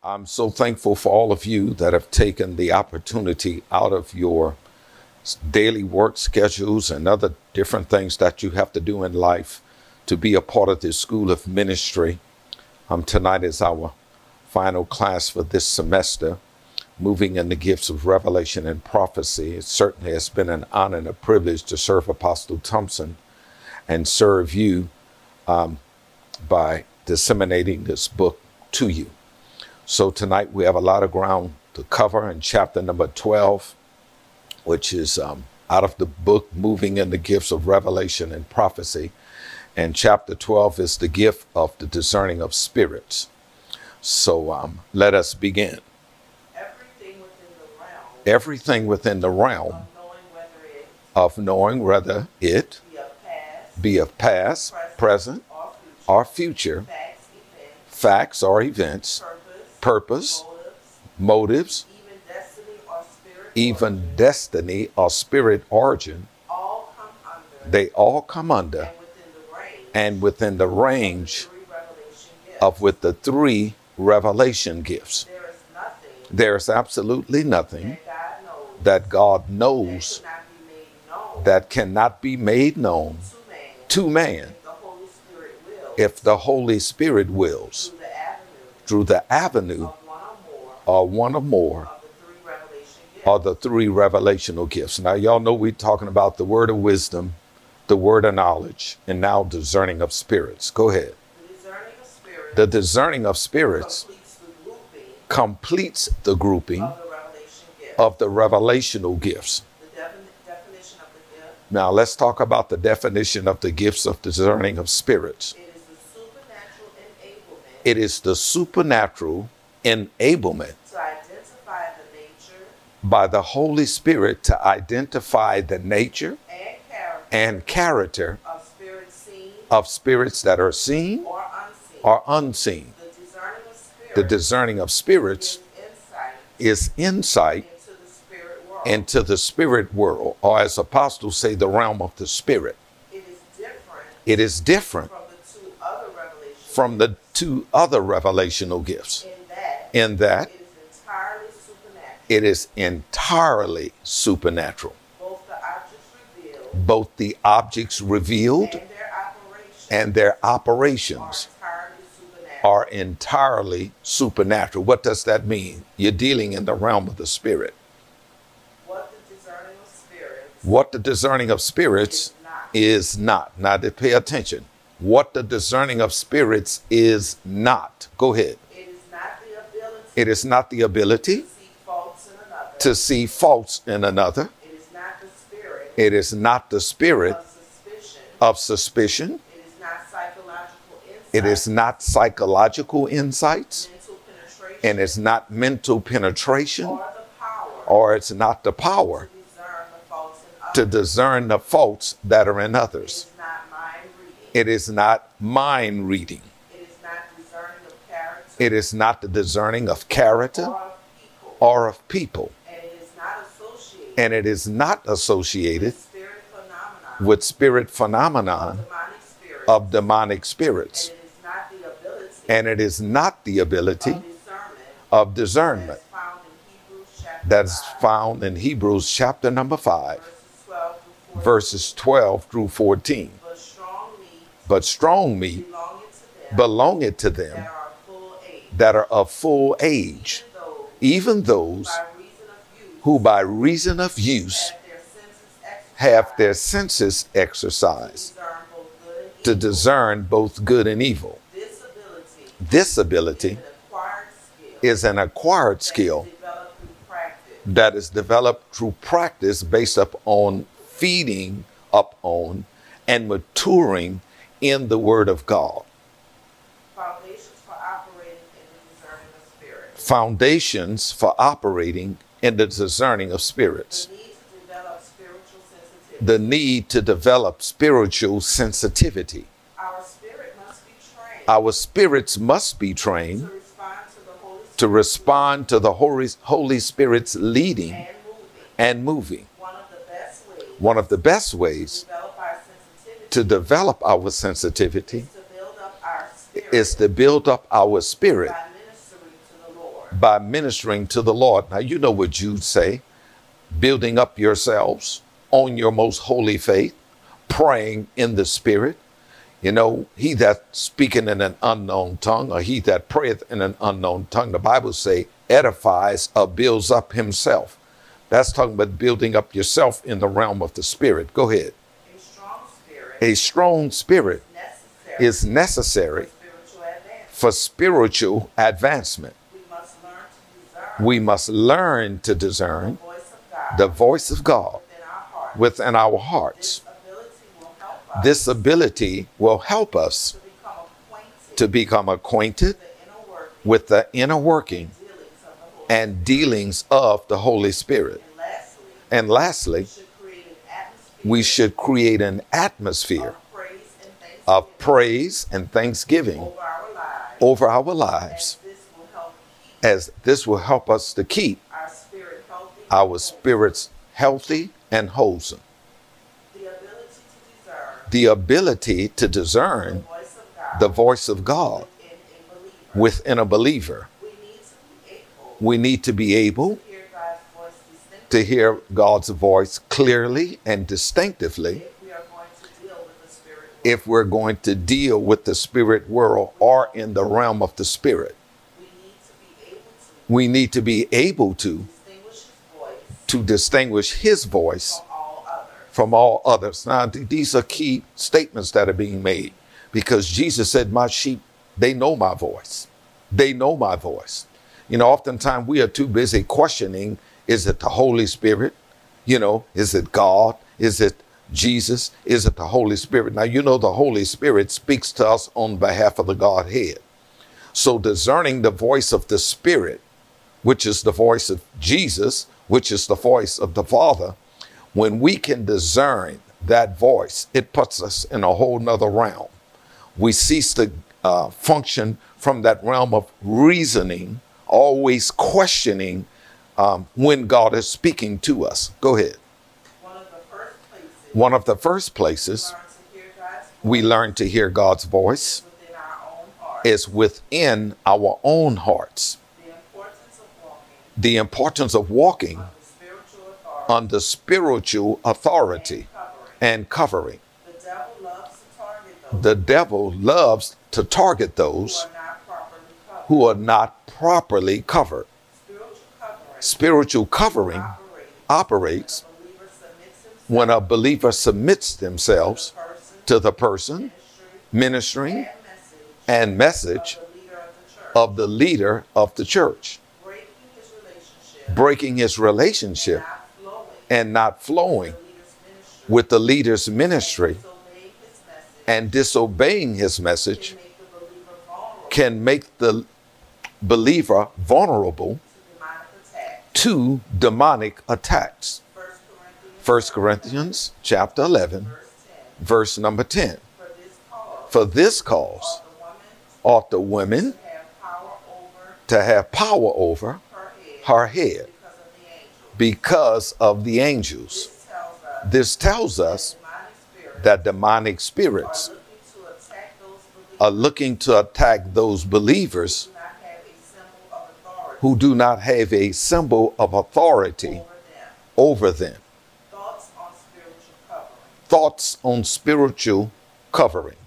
I'm so thankful for all of you that have taken the opportunity out of your daily work schedules and other different things that you have to do in life to be a part of this School of Ministry. Tonight is our final class for this semester, moving in the gifts of revelation and prophecy. It certainly has been an honor and a privilege to serve Apostle Thompson and serve you by disseminating this book to you. So tonight we have a lot of ground to cover in chapter number 12, which is out of the book Moving in the Gifts of Revelation and Prophecy. And chapter 12 is the gift of the discerning of spirits. So let us begin. Everything within the realm of knowing whether it be of past, present, or future, facts or events, purpose, motives, even destiny or spirit origin, they all come under and within the range of with the three revelation gifts. There's absolutely nothing that God knows that cannot be made known to man if the Holy Spirit wills through the avenue or one or more of the three revelational gifts. Now, y'all know we're talking about the word of wisdom, the word of knowledge, and now discerning of spirits. Go ahead. The discerning of spirits completes the grouping of the revelational gifts. Now, let's talk about the definition of the gifts of discerning of spirits. It is the supernatural enablement by the Holy Spirit to identify the nature and character of spirits that are seen or unseen. The discerning of spirits is insight into the spirit world, or as apostles say, the realm of the spirit. It is different from the two other revelational gifts in that it is entirely supernatural. Both the objects revealed and their operations are entirely supernatural. What does that mean? You're dealing in the realm of the spirit. What the discerning of spirits is not. Now, to pay attention. What the discerning of spirits is not. Go ahead. It is not the ability to see faults in another. It is not the spirit of suspicion. It is not psychological insights. And it's not mental penetration. Or it's not the power to discern the faults that are in others. It is not mind reading. It is not the discerning of character or of people. And it is not associated with spirit phenomenon of demonic spirits. And it is not the ability of discernment that is found in Hebrews chapter number 5, verses 12 through 14. But strong meat belongeth to them that are of full age, even those who by reason of use have their senses exercised to discern both good and evil. This ability is an acquired skill that is developed through practice based upon feeding up on and maturing in the Word of God. Foundations for operating in the discerning of spirits. The need to develop spiritual sensitivity. Our spirits must be trained to respond to the Holy Spirit's leading and moving. One of the best ways to develop our sensitivity is to build up our spirit by ministering to the Lord. Now, you know what Jude say, building up yourselves on your most holy faith, praying in the Spirit. You know, he that speaketh in an unknown tongue, or he that prayeth in an unknown tongue, the Bible say, edifies or builds up himself. That's talking about building up yourself in the realm of the Spirit. Go ahead. A strong spirit is necessary for spiritual advancement. We must learn to discern the voice of God within our hearts. This ability will help us to become acquainted with the inner working and dealings of the Holy Spirit. And lastly, we should create an atmosphere of praise and thanksgiving over our lives, as this will help us to keep our spirits healthy and wholesome. The ability to discern the voice of God within a believer. We need to be able to hear God's voice clearly and distinctively if we're going to deal with the spirit world or in the realm of the Spirit. We need to be able to distinguish his voice from all others. Now, these are key statements that are being made, because Jesus said, my sheep, they know my voice. They know my voice. You know, oftentimes we are too busy questioning, is it the Holy Spirit? You know, is it God? Is it Jesus? Is it the Holy Spirit? Now, you know, the Holy Spirit speaks to us on behalf of the Godhead. So discerning the voice of the Spirit, which is the voice of Jesus, which is the voice of the Father, when we can discern that voice, it puts us in a whole nother realm. We cease to function from that realm of reasoning, always questioning when God is speaking to us. Go ahead. One of the first places we learn to hear God's voice is within our own hearts. The importance of walking under spiritual authority and covering. The devil loves to target those who are not properly covered. Spiritual covering operates when a believer submits themselves to the person, ministry, and message of the leader of the church. Breaking his relationship and not flowing with the leader's ministry and disobeying his message can make the believer vulnerable to demonic attacks. 1 Corinthians chapter 11, verse number 10. For this cause ought the women to have power over her head because of the angels. This tells us that demonic spirits are looking to attack those believers who do not have a symbol of authority over them. Thoughts on spiritual covering.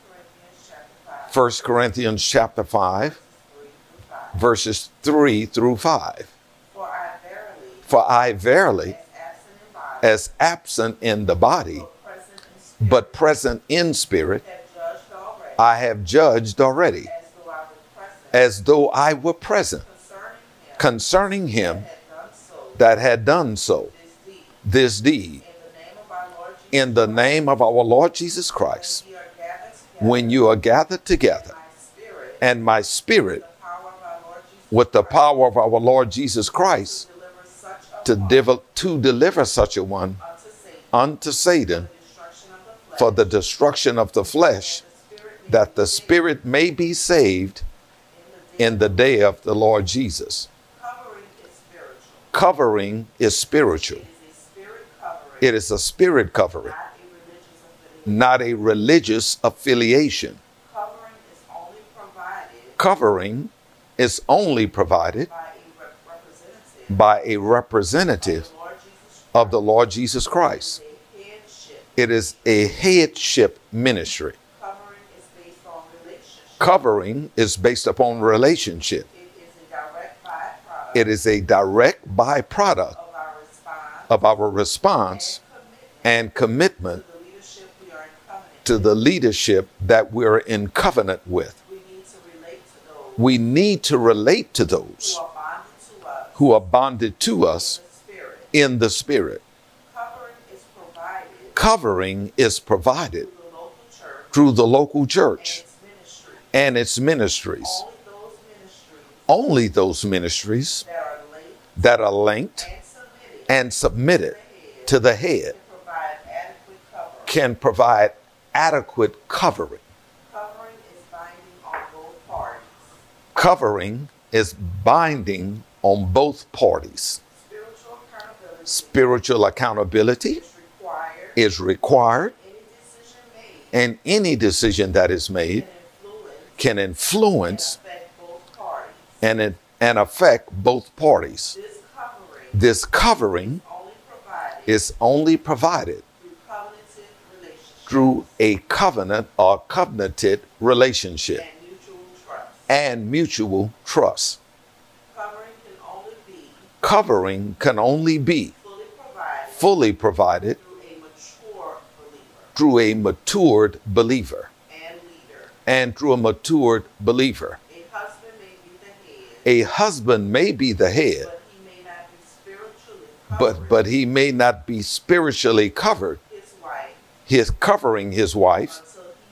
1 Corinthians chapter 5, verses 3 through 5. For I verily, as absent in the body, but present in spirit, I have judged already, as though I were present, concerning him that had done so, this deed, in the name of our Lord Jesus Christ. When you are gathered together, and my spirit, with the power of our Lord Jesus Christ, to deliver such a one unto Satan for the destruction of the flesh, that the spirit may be saved in the day of the Lord Jesus. Covering is spiritual. It is a spirit covering, not a religious affiliation. Covering is only provided by a representative of the Lord Jesus Christ. It is a headship ministry. Covering is based upon relationship. It is a direct byproduct of our response and commitment to the leadership that we're in covenant with. We need to relate to those who are bonded to us in the Spirit. Covering is provided through the local church and its ministries. Only those ministries that are linked and submitted to the head can provide adequate covering. Covering is binding on both parties. Spiritual accountability is required, and any decision that is made can influence and affect both parties. This covering is only provided through a covenant or covenanted relationship and mutual trust. Covering can only be fully provided through a matured believer and through a matured believer. A husband may be the head, but he may not be spiritually covered. He is covering his wife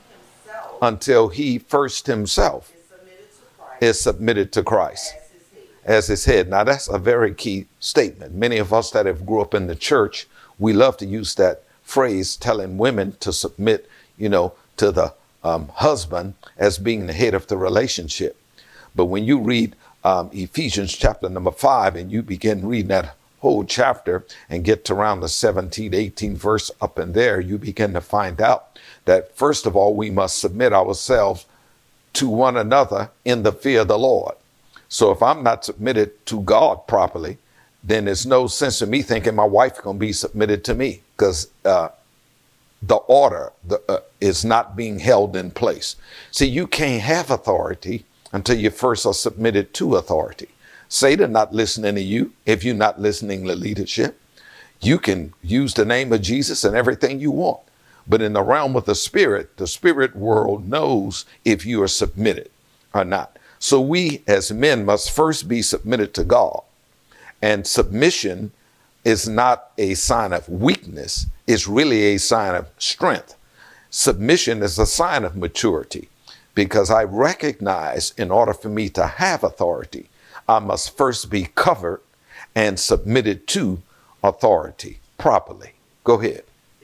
until he first himself is submitted to Christ as his head. Now that's a very key statement. Many of us that have grew up in the church, we love to use that phrase telling women to submit, to the husband as being the head of the relationship. But when you read Ephesians chapter number 5 and you begin reading that whole chapter and get to around the 17th, 18th verse up in there, you begin to find out that first of all, we must submit ourselves to one another in the fear of the Lord. So if I'm not submitted to God properly, then there's no sense in me thinking my wife is going to be submitted to me, because the order is not being held in place. See, you can't have authority until you first are submitted to authority. Satan not listening to you if you're not listening to leadership. You can use the name of Jesus and everything you want. But in the realm of the spirit world knows if you are submitted or not. So we as men must first be submitted to God. And submission is not a sign of weakness. It's really a sign of strength. Submission is a sign of maturity, because I recognize in order for me to have authority, I must first be covered and submitted to authority properly. Go ahead.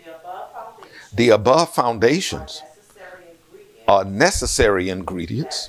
The above foundations are necessary ingredients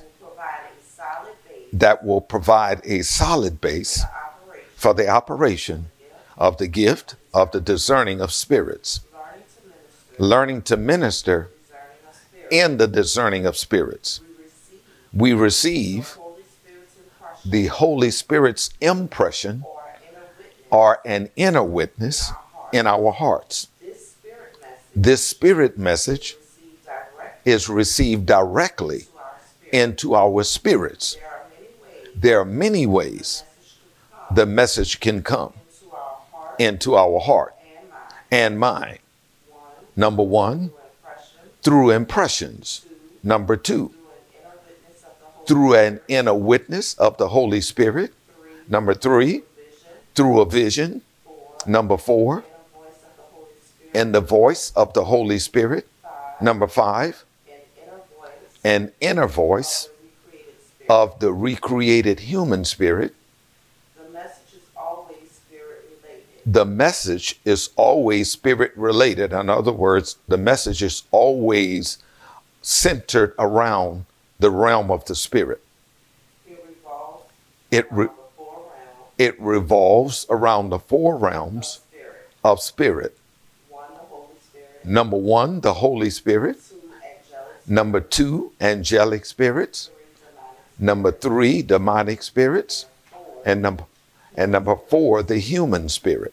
that will provide a solid base for the operation of the gift of the discerning of spirits, learning to minister in the discerning of spirits. We receive the Holy Spirit's impression or an inner witness in our hearts. This spirit message is received directly into our spirits. There are many ways the message can come into our heart and mind. Number one, through impressions. Number two, through an inner witness of the Holy Spirit. Number three, through a vision. Number four, in the voice of the Holy Spirit. Number five, an inner voice of the recreated human spirit. The message is always spirit related. In other words, the message is always centered around the realm of the spirit. It revolves around the four realms of spirit. Number one, the Holy Spirit. Number two, angelic spirits. Number 3, demonic spirits. And number 4, the human spirit.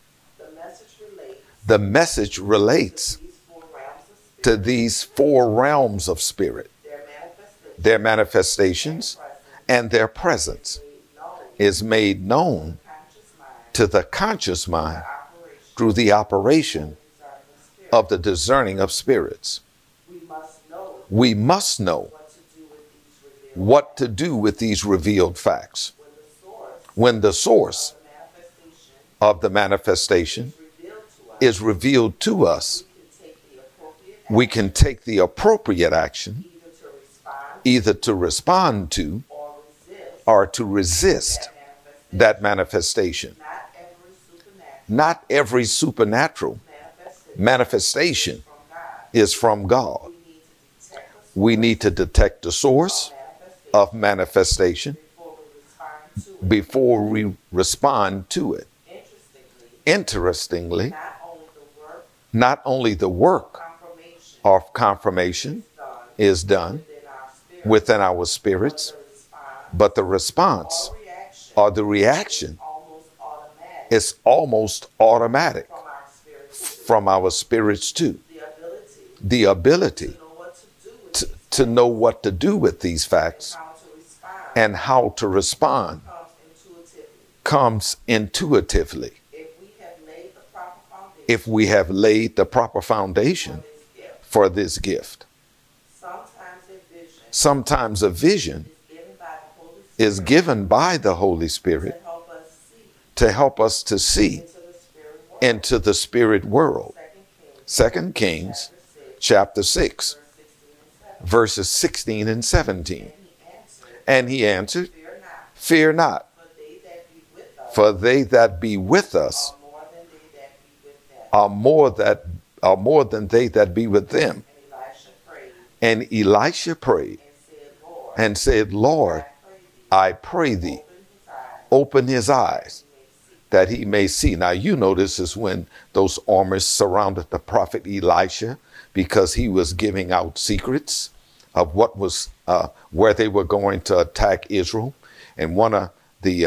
The message relates to these 4 realms of spirit. Their manifestations and their presence is made known to the conscious mind through the operation of the discerning of spirits. We must know what to do with these revealed facts. When the source of the manifestation is revealed to us, we can take the appropriate action either to respond to or to resist that manifestation. Not every supernatural manifestation is from God. We need to detect the source of manifestation before we respond to it. Interestingly, not only the work of confirmation is done within our spirits, but the response or the reaction is almost automatic from our spirits too. The ability to know what to do with these facts and how to respond comes intuitively. If we have laid the proper foundation for this gift. Sometimes a vision is given by the Holy Spirit to help us to see into the spirit world. 2 Kings chapter 6, verses 16 and 17. And he answered, "Fear not, for they that be with us are more than they that be with them." And Elisha prayed and said, "Lord, I pray thee, open his eyes that he may see." Now, you know, this is when those armies surrounded the prophet Elisha because he was giving out secrets of what was, where they were going to attack Israel. And one of the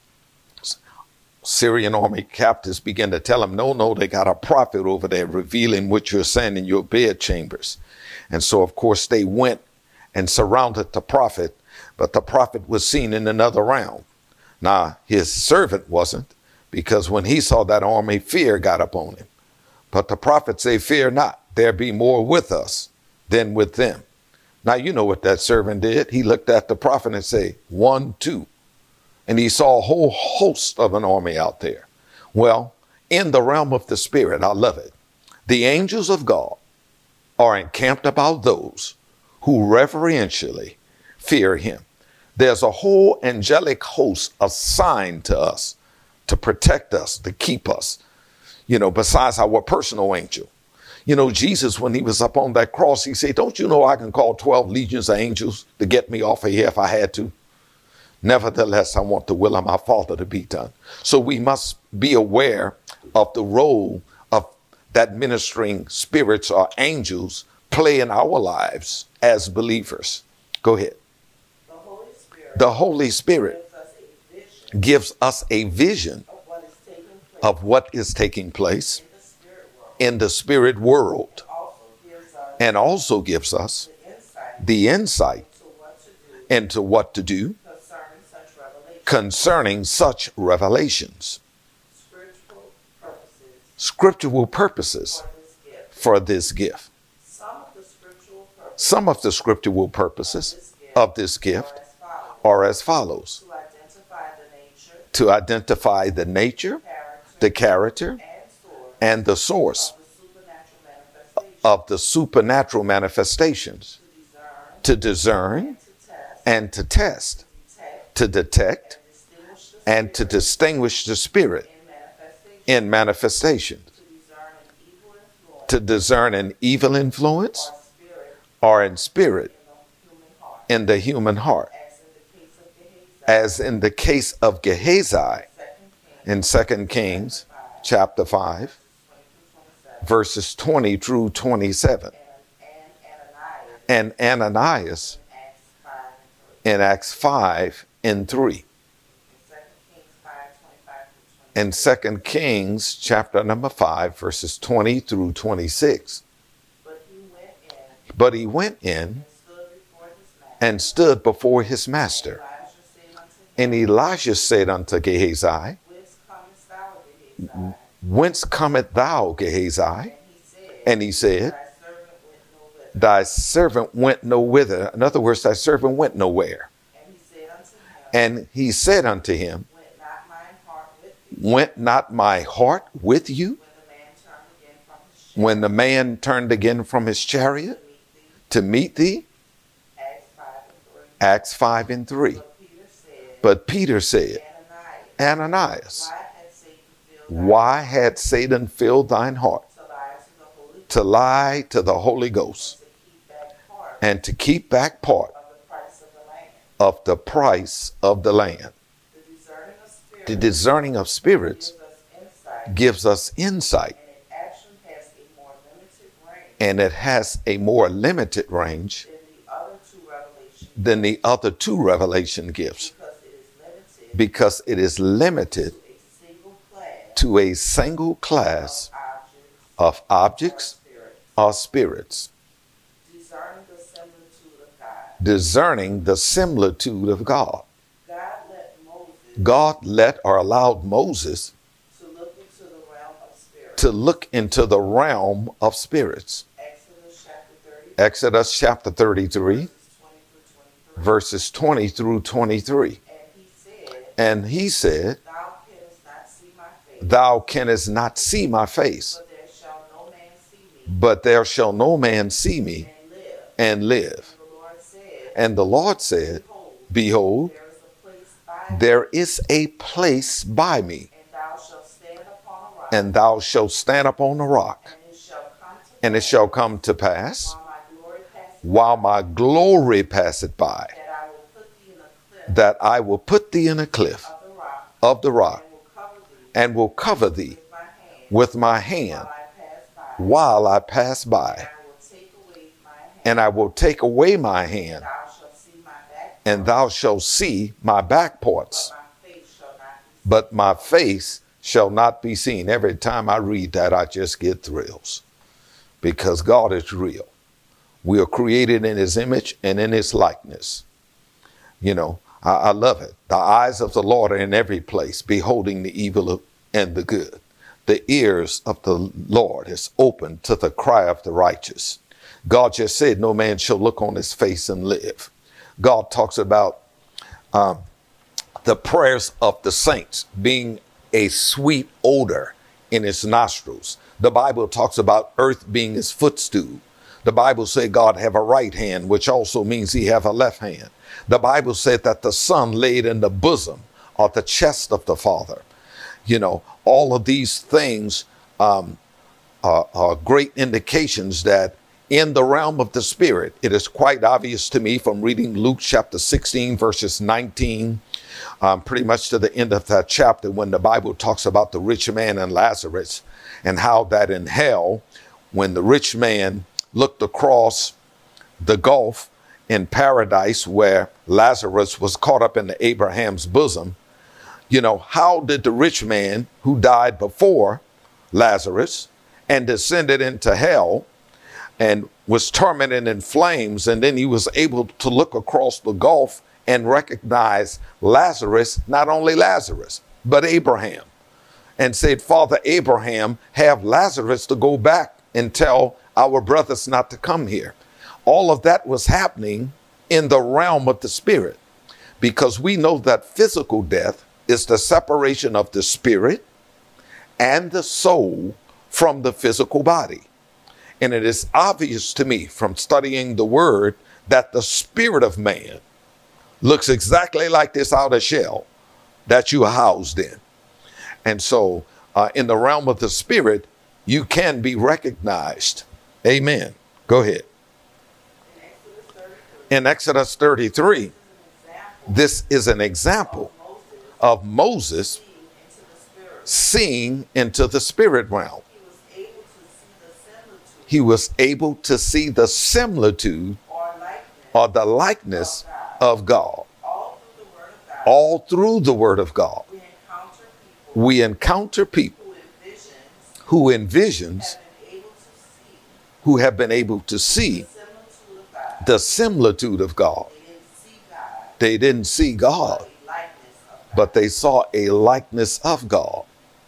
Syrian army captains began to tell him, no, they got a prophet over there revealing what you're saying in your bed chambers. And so, of course, they went and surrounded the prophet, but the prophet was seen in another realm. Now, his servant wasn't, because when he saw that army, fear got upon him. But the prophet said, "Fear not, there be more with us than with them." Now, you know what that servant did. He looked at the prophet and said, 1, 2. And he saw a whole host of an army out there. Well, in the realm of the spirit, I love it. The angels of God are encamped about those who reverentially fear him. There's a whole angelic host assigned to us to protect us, to keep us, besides our personal angel. Jesus, when he was up on that cross, he said, "Don't you know I can call 12 legions of angels to get me off of here if I had to? Nevertheless, I want the will of my Father to be done." So we must be aware of the role of that ministering spirits or angels play in our lives as believers. Go ahead. The Holy Spirit gives us a vision of what is taking place in the spirit world, and also gives us the insight into what to do concerning such revelations. Scriptural purposes for this gift. Some of the scriptural purposes of this gift are as follows: to identify the nature, the character, and the source of the supernatural manifestations, to discern and to test, to detect and to distinguish the spirit in manifestation, to discern an evil influence or in spirit in the human heart, as in the case of Gehazi in 2 Kings chapter 5, verses 20 through 27, and Ananias in Acts 5 and 3. In 2 Kings chapter number 5, verses 20 through 26. But he went in and stood before his master. And Elijah said unto Gehazi, Whence cometh thou, Gehazi? And he said, Thy servant went no whither. In other words, thy servant went nowhere. And he said unto him, Went not my heart with you when the man turned again from his chariot to meet thee? Acts 5 and 3. But Peter said, Ananias, why had Satan filled thine heart to lie to the Holy Ghost and to keep back part of the price of the land? The discerning of spirits gives us insight, and it has a more limited range than the other two revelation gifts, because it is limited to a single class of objects or spirits. Discerning the similitude of God. God let or allowed Moses to look into the realm of spirits. Exodus chapter 33, verses 20 through 23. And he said, Thou canst not see my face, but there shall no man see me and live. And the Lord said, Behold, there is a place by me, and thou shalt stand upon the rock, and it shall come to pass, while my glory passeth by, that I will put thee in a cliff of the rock, and will cover thee with my hand while I pass by. And I will take away my hand, and thou shalt see my back parts, but my face shall not be seen. Every time I read that, I just get thrills, because God is real. We are created in his image and in his likeness. You know, I love it. The eyes of the Lord are in every place, beholding the evil and the good. The ears of the Lord is open to the cry of the righteous. God just said, no man shall look on his face and live. God talks about the prayers of the saints being a sweet odor in his nostrils. The Bible talks about earth being his footstool. The Bible said God have a right hand, which also means he have a left hand. The Bible said that the Son laid in the bosom or the chest of the Father. You know, all of these things are great indications that in the realm of the Spirit, it is quite obvious to me from reading Luke chapter 16, verses 19, pretty much to the end of that chapter, when the Bible talks about the rich man and Lazarus, and how that in hell, when the rich man looked across the gulf in paradise where Lazarus was caught up in Abraham's bosom, you know, how did the rich man who died before Lazarus and descended into hell and was tormented in flames, and then he was able to look across the gulf and recognize Lazarus, not only Lazarus, but Abraham, and said, Father Abraham, have Lazarus to go back and tell our brothers not to come here. All of that was happening in the realm of the Spirit, because we know that physical death is the separation of the spirit and the soul from the physical body. And it is obvious to me from studying the word that the spirit of man looks exactly like this outer shell that you are housed in. And so in the realm of the spirit, you can be recognized. Amen. Go ahead. In Exodus 33, this is an example of Moses seeing into the spirit realm. He was able to see the similitude or the likeness of God. All through the Word of God, All through the Word of God, we encounter people we encounter people who envisions, who have been able to see who have been able to see the similitude of God. the similitude of God. They didn't see God, They didn't see God, but they saw a likeness of God,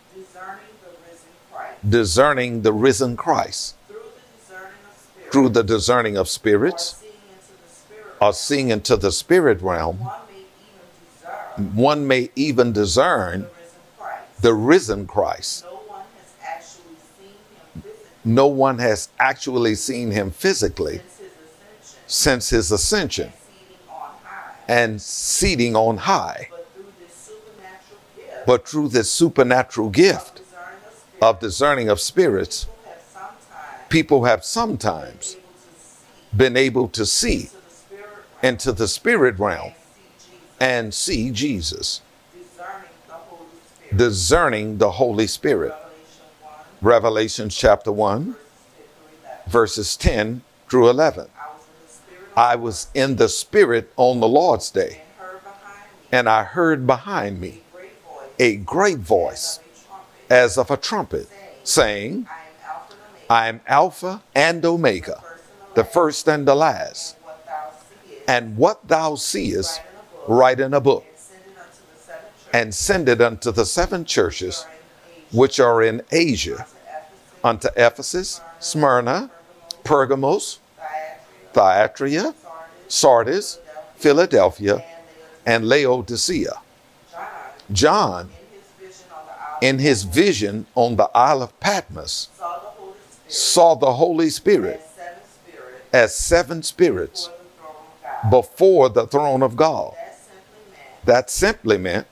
discerning the risen Christ. discerning the risen Christ Through the discerning of spirit, through the discerning of spirits or seeing into the spirit or realm, seeing into the spirit realm. one may even discern The risen Christ. the risen Christ. No one has actually seen him physically No one has actually seen him physically since his ascension and seating on high. and seating on high. But through this supernatural gift But through this supernatural gift of discerning of spirits, people have sometimes been able to see into the spirit realm into the spirit realm and see Jesus, and see Jesus, discerning the Holy Spirit. Revelation 1, Revelation chapter 1, verses 10 through 11. verses 10 through 11. I was in the Spirit I was in the Spirit on the Lord's day, and heard behind me and I heard behind me a great voice a great voice as of a trumpet, as of a trumpet, saying, I am Alpha and Omega, I am Alpha and Omega, the the first and the last. and what thou seest, Write in a book and send it unto the seven churches, and send it unto the 7 churches which are in Asia, which are in Asia, unto Ephesus, Smyrna, Pergamos, Thyatira, Thyatira, Sardis, Sardis, Philadelphia, and Laodicea. John, John, in his vision on the Isle of Patmos, saw the Holy Spirit saw the Holy Spirit as 7 spirits as 7 spirits before the throne of God. before the throne of God. That simply meant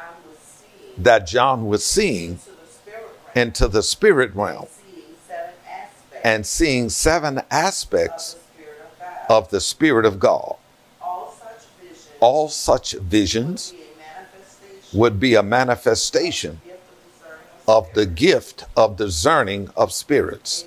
That John was seeing into the spirit realm and seeing 7 aspects of the Spirit of God. all such visions All such visions would be a manifestation of the gift of discerning of spirits.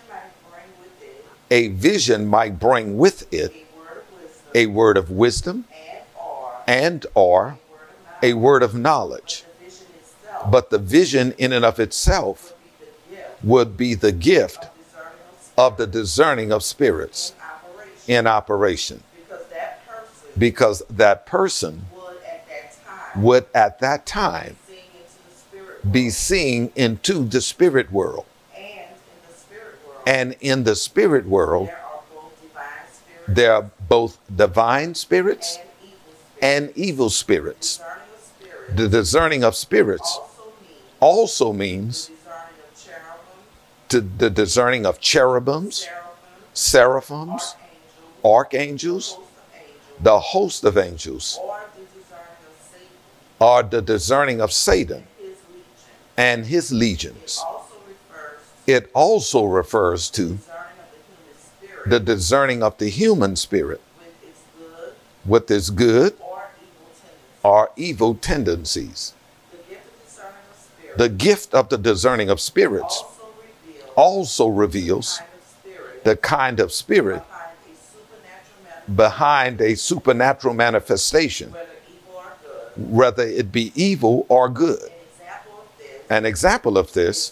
A vision might bring with it A word of wisdom and or a word of knowledge. but the vision in and of itself Would be the gift of the discerning of spirits in in operation, because that person would at that time be seeing into the spirit world. and in the spirit world There are both divine spirits and evil spirits. The discerning of spirits Also means the discerning of cherubims, seraphims, archangels, the host of angels, or or the discerning of Satan and his legions. It also refers to the discerning of the human spirit with its good or evil tendencies. The gift of the discerning of spirits also reveals the kind of spirit behind a supernatural manifestation, whether it be evil or good. An example of this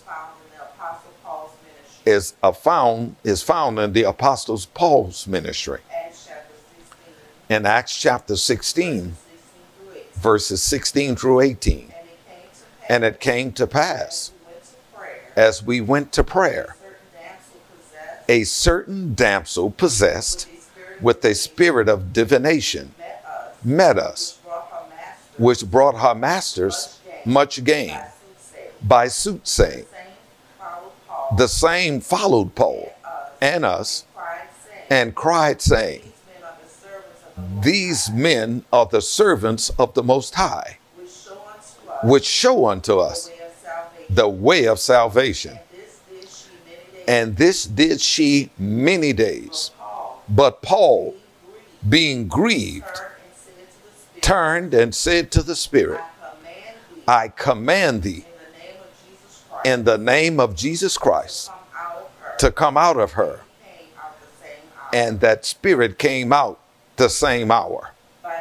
is found in the Apostle Paul's ministry. In Acts chapter 16, verses 16 through 18. And it came to pass, as we went to prayer, a certain damsel possessed with a spirit of divination met us, which brought her masters much gain by soothsaying. The same followed Paul and us and cried, saying, These men are the servants of the Most High, which show unto us the way of salvation. And this did she many days. But Paul, being grieved, turned and said to the Spirit, I command thee in the name of Jesus Christ to come out of her. And that spirit came out the same hour.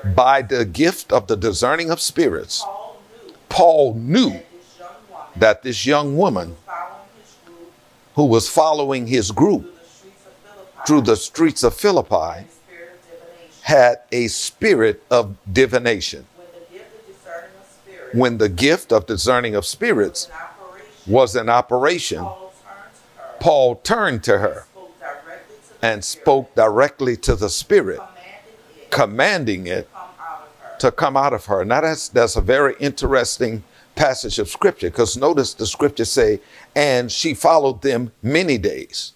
spirits, by the gift of the discerning of spirits, Paul Paul knew knew that this young woman that this young woman following his group who was following his group through the streets of Philippi through the streets of Philippi the spirit of divination. had a spirit of divination. When the gift of discerning of spirits When the gift of discerning of spirits was in operation, was in operation, Paul turned to her Paul turned to her and spoke directly to the and spoke directly to the spirit, commanding commanding it it come out of her. to come out of her. Now that's a very interesting passage of scripture, because notice the scripture say, and she followed them many days.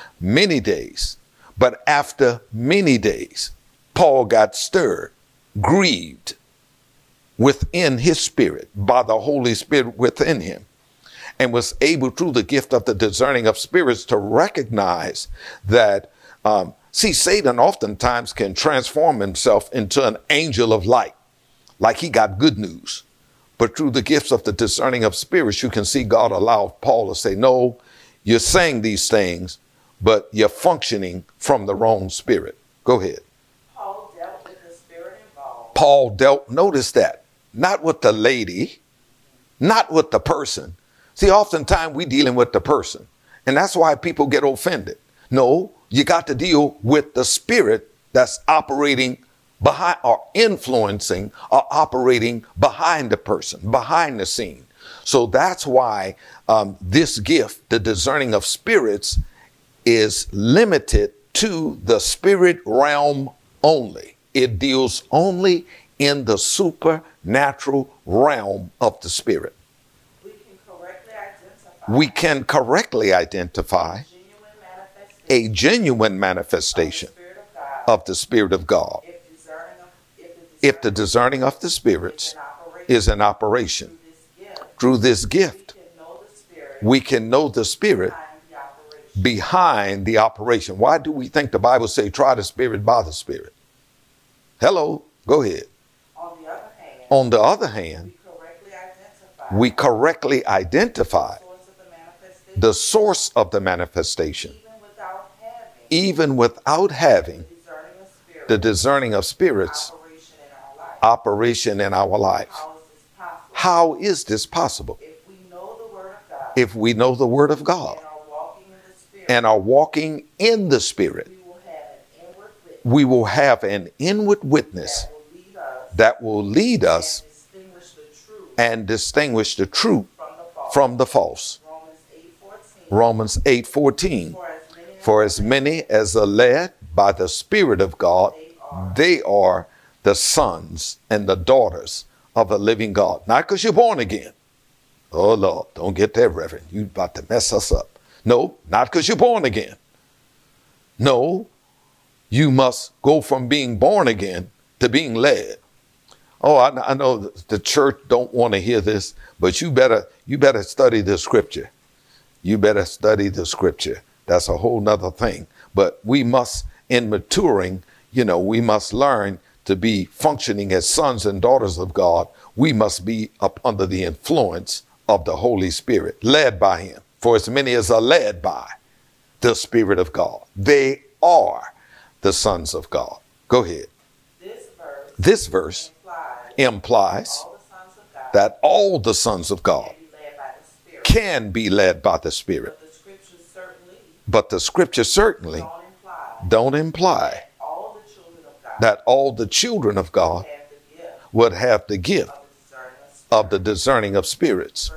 But after many days, Paul got stirred, grieved within his spirit by the Holy Spirit within him, and was able through the gift of the discerning of spirits to recognize that, see, Satan oftentimes can transform himself into an angel of light, like he got good news. But through the gifts of the discerning of spirits, you can see God allowed Paul to say, no, you're saying these things, but you're functioning from the wrong spirit. Go ahead. Paul dealt with the spirit involved. Paul dealt, notice that, not with the lady, not with the person. See, oftentimes we dealing with the person, and that's why people get offended. No, you got to deal with the spirit that's operating behind or influencing or operating behind the person, behind the scene. So that's why this gift, the discerning of spirits, is limited to the spirit realm only. It deals only in the supernatural realm of the spirit. We can correctly identify We can correctly identify a genuine manifestation of the Spirit of God of the Spirit of God if the discerning of the spirits is in operation. Through this gift, we can know the Spirit behind the operation. Why do we think the Bible say try the Spirit by the Spirit? Hello, go ahead. On the other hand, On the other hand, we correctly identify we correctly identify the source of the manifestation, even without having even without having the discerning of spirits the discerning of spirits operation in our life. operation in our life. How is this possible? How is this possible? If we know the Word of If we know the Word of God God and are walking in the Spirit, and are walking in the Spirit, we will have an inward witness we will have an inward witness that will lead us that will lead us and distinguish the truth from the false. from the false. Romans 8:14. For as many as are led by the Spirit of God, they are the sons and the daughters of the living God. Not because you're born again. Oh, Lord, don't get that, Reverend. You about to mess us up. No, not because you're born again. No, you must go from being born again to being led. Oh, I know the church don't want to hear this, but you better study the scripture. You better study the scripture. That's a whole nother thing. But we must, in maturing, we must learn to be functioning as sons and daughters of God. We must be up under the influence of the Holy Spirit, led by him. For as many as are led by the Spirit of God, they are the sons of God. Go ahead. This verse implies that all the sons of God can be led by the Spirit. But the scripture certainly don't imply that all the children of God would have the gift of the discerning of spirits.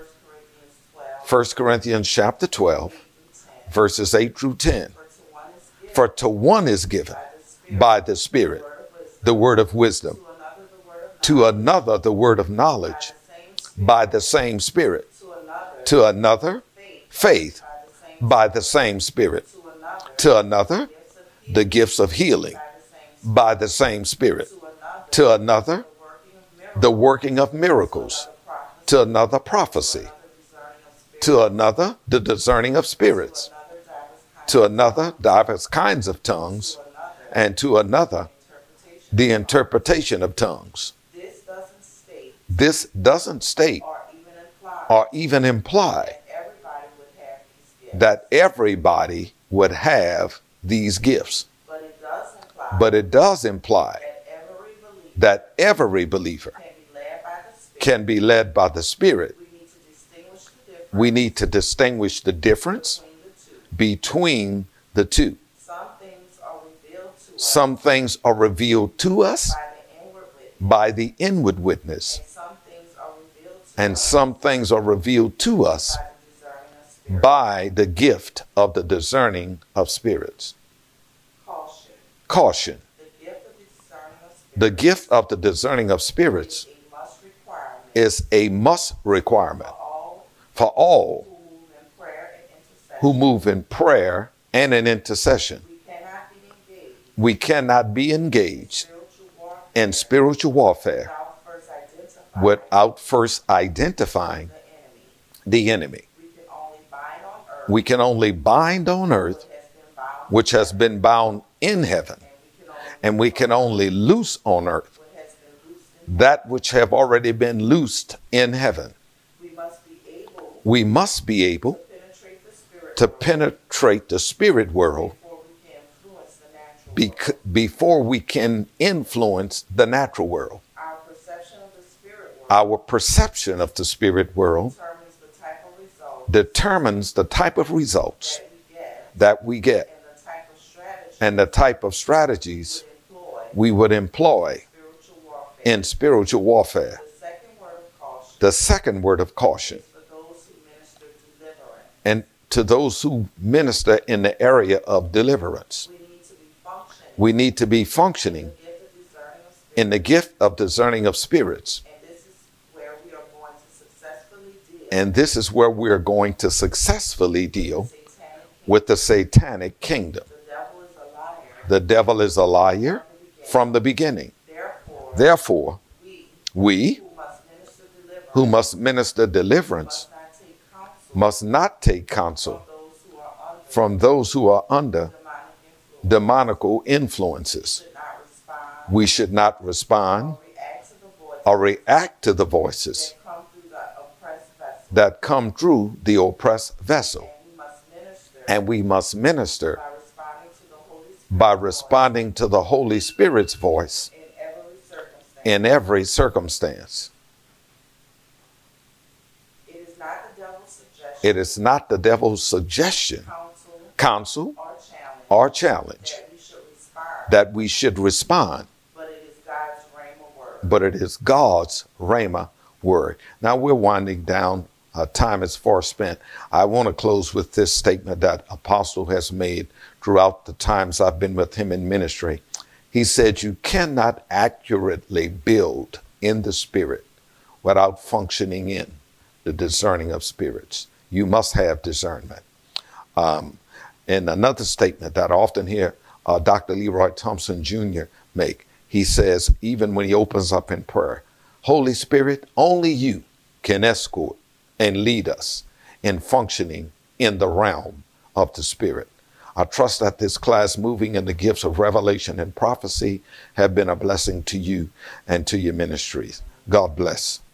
1 Corinthians chapter 12, verses 8 through 10. For to one is given by the Spirit the word of wisdom, to another the word of knowledge by the same Spirit, to another faith by the same Spirit, to another the gifts of healing by the same Spirit, to another the working of miracles, to another prophecy, to another the discerning of spirits, to another diverse kinds of tongues, and to another the interpretation of tongues. This doesn't state or even imply that everybody would have these gifts. But it does imply that every believer can be led by the Spirit. can be led by the Spirit. We need to distinguish the We difference need to distinguish the difference between the two. between the two. Some things are revealed to us Some things are revealed to us by the inward witness, by the inward witness, and some things are revealed to us by the discerning of spirit. by the gift of the discerning of spirits. Caution. Caution. The gift of the discerning of spirit The gift of the discerning of spirits is a must requirement is a must requirement for all for all who move in prayer and intercession. who move in prayer and in intercession. We cannot be engaged We cannot be engaged in spiritual warfare in spiritual warfare without first identifying the enemy. the enemy. We can only bind on earth which has been bound in heaven, and we can only loose on earth what has been loosed in that which have already been loosed in heaven. We must be able We must be able to penetrate the spirit to penetrate the spirit world before we can influence the natural world. before we can influence the natural world. Our perception of the spirit world Our perception of the spirit world determines the type of results determines the type of results that we get and the type of strategies and the type of strategies we would employ we would employ in spiritual warfare. The second word of caution The second word of caution, is for those who minister deliverance. and to those who minister in the area of deliverance, We need to be functioning we need to be functioning in the gift of discerning of spirits. in the gift of discerning of spirits. And this is where we are going to successfully deal And this is where we are going to successfully deal with the satanic kingdom. The devil is a liar The devil is a liar from the beginning. Therefore, we we who must minister deliverance who must minister deliverance must not take counsel must not take counsel from those who are under demonical influence. demonical influences. We should not respond We should not respond or react to the voices or react to the voices that come through the oppressed vessel. that come through the oppressed vessel. And we must minister by responding to the Holy Spirit's by responding to the Holy Spirit's voice in every circumstance. in every circumstance. It is not the devil's suggestion, It is not the devil's suggestion, counsel, counsel, or or challenge that we should respond, that we should respond, but it is God's rhema word. but it is God's Rhema word. Now we're winding down. Time is far spent. I want to close with this statement that Apostle has made throughout the times I've been with him in ministry. He said, you cannot accurately build in the spirit without functioning in the discerning of spirits. You must have discernment. And another statement that I often hear Dr. Leroy Thompson Jr. make, he says, even when he opens up in prayer, Holy Spirit, only you can escort and lead us in functioning in the realm of the Spirit. I trust that this class, Moving in the Gifts of Revelation and Prophecy, have been a blessing to you and to your ministries. God bless.